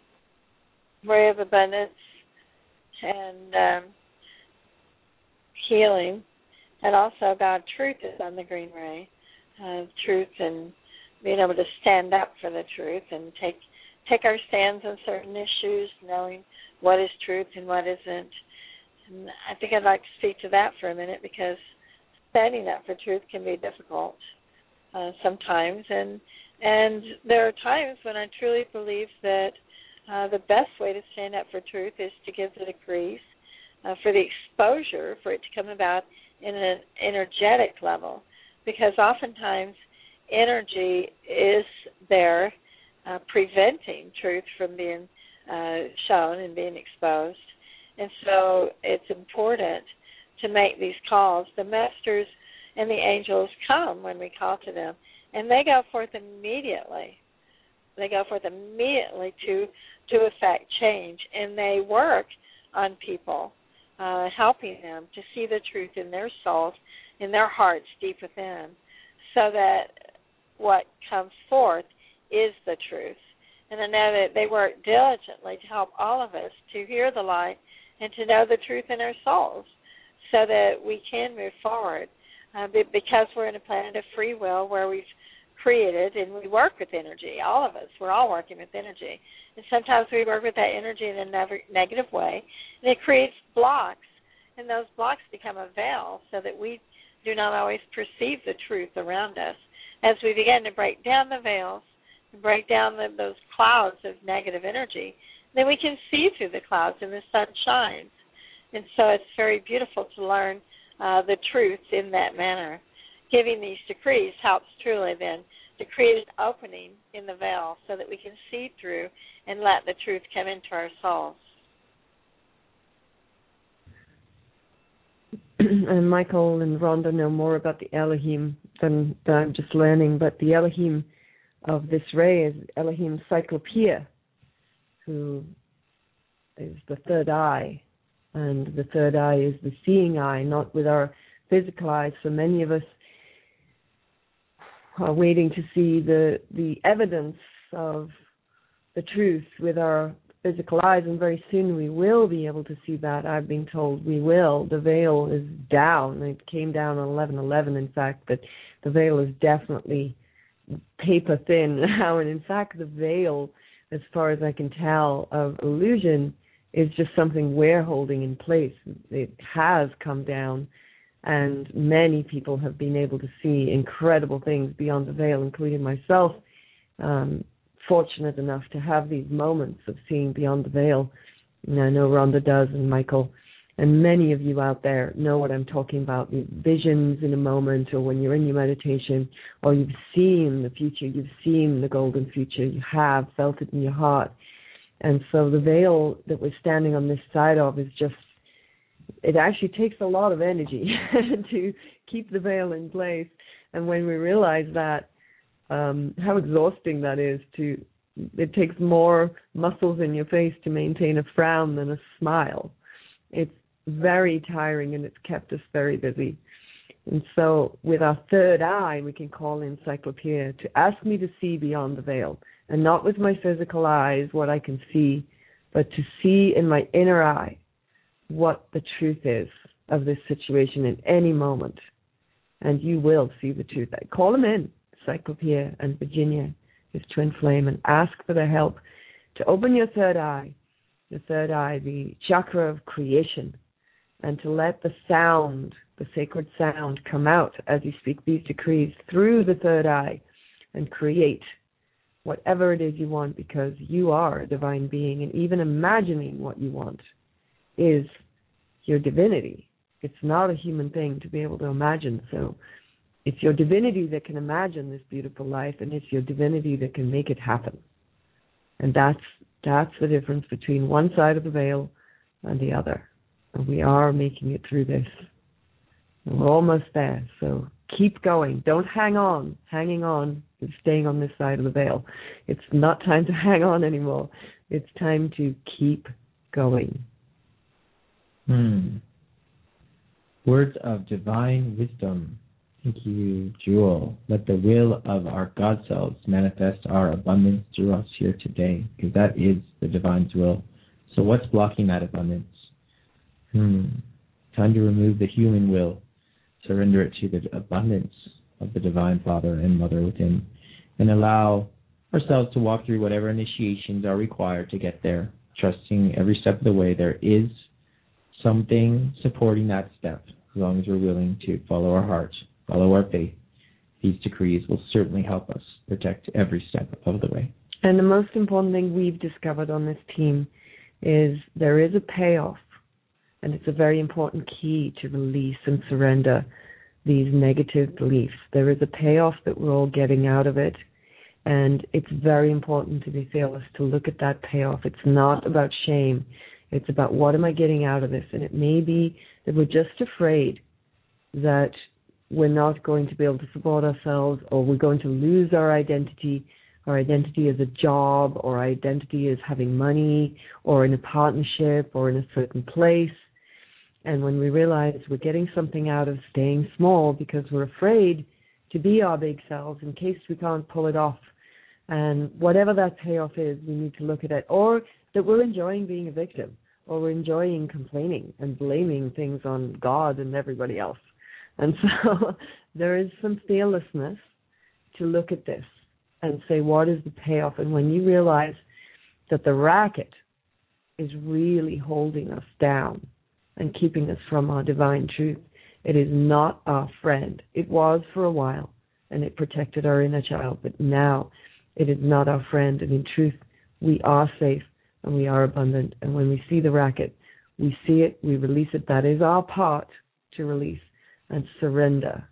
ray of abundance and healing, and also God truth is on the green ray. Truth and being able to stand up for the truth and take our stands on certain issues, knowing what is truth and what isn't. And I think I'd like to speak to that for a minute, because standing up for truth can be difficult sometimes, and there are times when I truly believe that the best way to stand up for truth is to give the decrees for the exposure, for it to come about in an energetic level, because oftentimes energy is there preventing truth from being shown and being exposed. And so it's important to make these calls. The masters and the angels come when we call to them, and they go forth immediately. They go forth immediately to effect change, and they work on people, helping them to see the truth in their souls, in their hearts deep within, so that what comes forth is the truth. And I know that they work diligently to help all of us to hear the light and to know the truth in our souls, so that we can move forward, because we're in a planet of free will where we've created, and we work with energy. All of us, we're all working with energy. And sometimes we work with that energy in a negative way, and it creates blocks, and those blocks become a veil so that we do not always perceive the truth around us. As we begin to break down the veils, break down those clouds of negative energy, then we can see through the clouds and the sun shines. And so it's very beautiful to learn the truth in that manner. Giving these decrees helps truly then to create an opening in the veil so that we can see through and let the truth come into our souls. And Michael and Rhonda know more about the Elohim than I'm just learning, but the Elohim of this ray is Elohim Cyclopeia, who is the third eye. And the third eye is the seeing eye, not with our physical eyes. So many of us are waiting to see the evidence of the truth with our physical eyes, and very soon we will be able to see that. I've been told we will. The veil is down. It came down on 11/11, in fact, but the veil is definitely paper thin now. And in fact, the veil, as far as I can tell, of illusion is just something we're holding in place. It has come down, and many people have been able to see incredible things beyond the veil, including myself. Fortunate enough to have these moments of seeing beyond the veil. And I know Rhonda does, and Michael, and many of you out there know what I'm talking about. Visions in a moment, or when you're in your meditation, or you've seen the future, you've seen the golden future, you have felt it in your heart. And so the veil that we're standing on this side of is just, it actually takes a lot of energy to keep the veil in place. And when we realize that, how exhausting that is, it takes more muscles in your face to maintain a frown than a smile. It's very tiring, and it's kept us very busy. And so with our third eye, we can call in Cyclopeia to ask me to see beyond the veil, and not with my physical eyes what I can see, but to see in my inner eye what the truth is of this situation in any moment. And you will see the truth. I call them in, Cyclopeia and Virginia, his twin flame, and ask for their help to open your third eye, the chakra of creation, and to let the sound, the sacred sound, come out as you speak these decrees through the third eye and create whatever it is you want, because you are a divine being, and even imagining what you want is your divinity. It's not a human thing to be able to imagine, so it's your divinity that can imagine this beautiful life, and it's your divinity that can make it happen. And that's the difference between one side of the veil and the other. And we are making it through this. And we're almost there, so keep going. Don't hang on. Hanging on is staying on this side of the veil. It's not time to hang on anymore. It's time to keep going. Words of divine wisdom. Thank you, Jewel. Let the will of our God selves manifest our abundance through us here today, because that is the divine's will. So what's blocking that abundance? Time to remove the human will, surrender it to the abundance of the divine Father and Mother within, and allow ourselves to walk through whatever initiations are required to get there, trusting every step of the way there is something supporting that step, as long as we're willing to follow our heart, follow our faith. These decrees will certainly help us protect every step of the way. And the most important thing we've discovered on this team is there is a payoff, and it's a very important key to release and surrender these negative beliefs. There is a payoff that we're all getting out of it, and it's very important to be fearless to look at that payoff. It's not about shame. It's about what am I getting out of this? And it may be that we're just afraid that we're not going to be able to support ourselves, or we're going to lose our identity as a job, or our identity as having money, or in a partnership, or in a certain place. And when we realize we're getting something out of staying small because we're afraid to be our big selves in case we can't pull it off, and whatever that payoff is, we need to look at it. Or that we're enjoying being a victim, or we're enjoying complaining and blaming things on God and everybody else. And so there is some fearlessness to look at this and say, what is the payoff? And when you realize that the racket is really holding us down and keeping us from our divine truth, it is not our friend. It was for a while, and it protected our inner child, but now it is not our friend. And in truth, we are safe and we are abundant. And when we see the racket, we see it, we release it. That is our part to release and surrender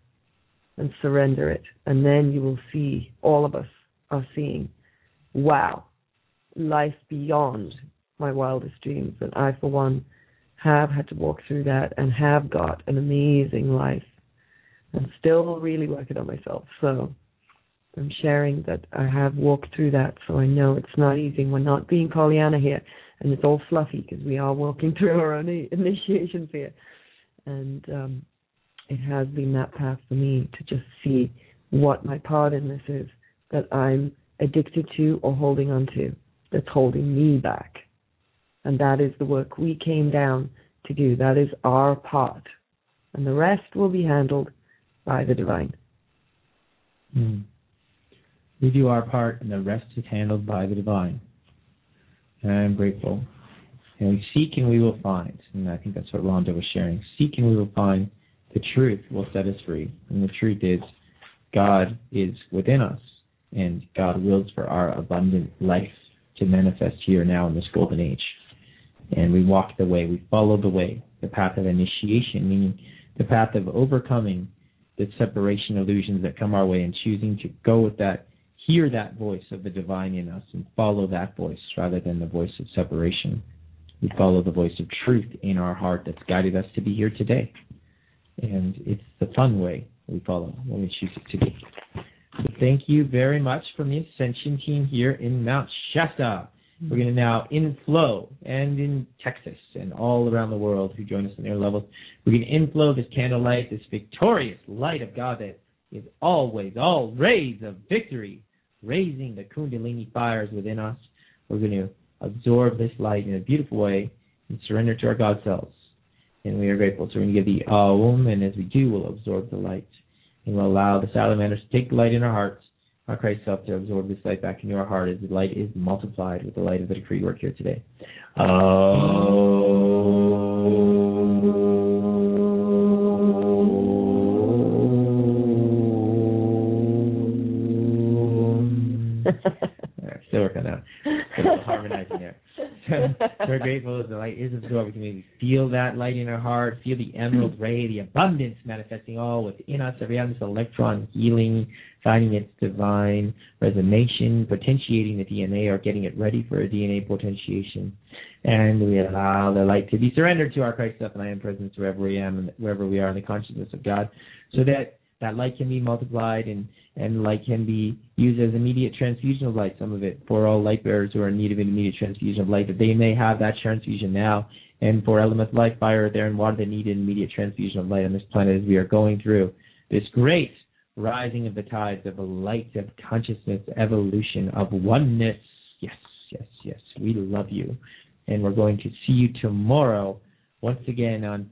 it. And then you will see, all of us are seeing, wow, life beyond my wildest dreams. And I, for one, have had to walk through that and have got an amazing life and still really working on myself. So I'm sharing that I have walked through that, so I know it's not easy. We're not being Pollyanna here, and it's all fluffy because we are walking through our own initiations here. And it has been that path for me to just see what my part in this is that I'm addicted to or holding on to, that's holding me back. And that is the work we came down to do. That is our part. And the rest will be handled by the divine. We do our part, and the rest is handled by the divine. And I'm grateful. And we seek and we will find. And I think that's what Rhonda was sharing. Seek and we will find. The truth will set us free. And the truth is, God is within us. And God wills for our abundant life to manifest here now in this golden age. And we walk the way. We follow the way. The path of initiation, meaning the path of overcoming the separation illusions that come our way and choosing to go with that, hear that voice of the divine in us and follow that voice rather than the voice of separation. We follow the voice of truth in our heart that's guided us to be here today. And it's the fun way we follow when we choose it to be. So thank you very much from the Ascension team here in Mount Shasta. We're going to now inflow, and in Texas and all around the world who join us in their levels, we're going to inflow this candlelight, this victorious light of God that is always all rays of victory, raising the Kundalini fires within us. We're going to absorb this light in a beautiful way and surrender to our God selves. And we are grateful. So we're going to give the Aum, and as we do, we'll absorb the light. And we'll allow the salamanders to take the light in our hearts, our Christ self, to absorb this light back into our heart as the light is multiplied with the light of the decree work here today. Still working on that. Harmonizing there. We're grateful as the light is absorbed. We can maybe feel that light in our heart, feel the emerald ray, the abundance manifesting all within us, every atom, this electron healing, finding its divine resonation, potentiating the DNA or getting it ready for a DNA potentiation. And we allow the light to be surrendered to our Christ self and I am presence wherever we am and wherever we are in the consciousness of God, so that that light can be multiplied and light can be used as immediate transfusion of light, some of it, for all light bearers who are in need of an immediate transfusion of light, that they may have that transfusion now. And for elements like fire, earth, air, and water that need an immediate transfusion of light on this planet as we are going through this great rising of the tides of a light of consciousness, evolution of oneness. Yes, yes, yes. We love you. And we're going to see you tomorrow once again on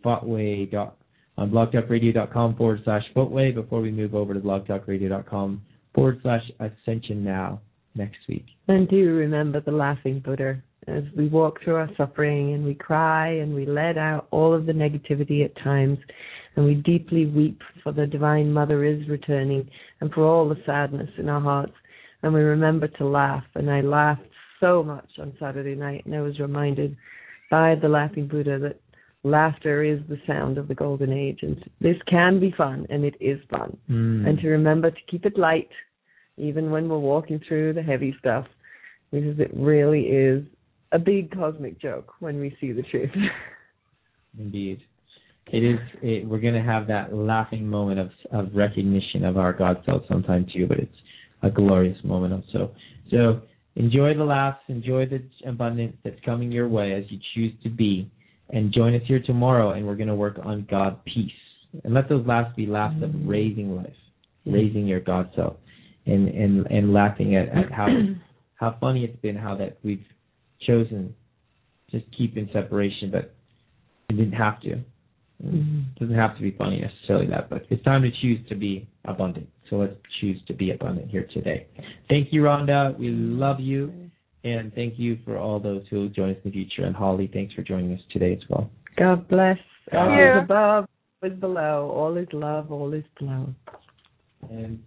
blogtalkradio.com/Footway before we move over to blogtalkradio.com/Ascension Now next week. And do remember the laughing Buddha as we walk through our suffering and we cry and we let out all of the negativity at times and we deeply weep for the Divine Mother is returning and for all the sadness in our hearts. And we remember to laugh. And I laughed so much on Saturday night, and I was reminded by the laughing Buddha that laughter is the sound of the golden age, and this can be fun, and it is fun. And to remember to keep it light, even when we're walking through the heavy stuff, because it really is a big cosmic joke when we see the truth. Indeed. It is. We're going to have that laughing moment of recognition of our God self sometime too, but it's a glorious moment also. So enjoy the laughs, enjoy the abundance that's coming your way as you choose to be. And join us here tomorrow, and we're going to work on God peace. And let those laughs be laughs of raising life, raising your God self, and laughing at how funny it's been, how that we've chosen to keep in separation, but it didn't have to. It doesn't have to be funny necessarily, but it's time to choose to be abundant. So let's choose to be abundant here today. Thank you, Rhonda. We love you. And thank you for all those who will join us in the future. And Holly, thanks for joining us today as well. God bless. All is above, all is below. All is love, all is flow. And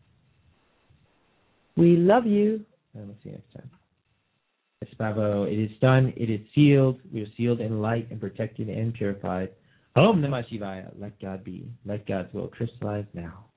we love you. And we'll see you next time. Espavo, it is done. It is sealed. We are sealed in light and protected and purified. Om Namah Shivaya. Let God be. Let God's will crystallize now.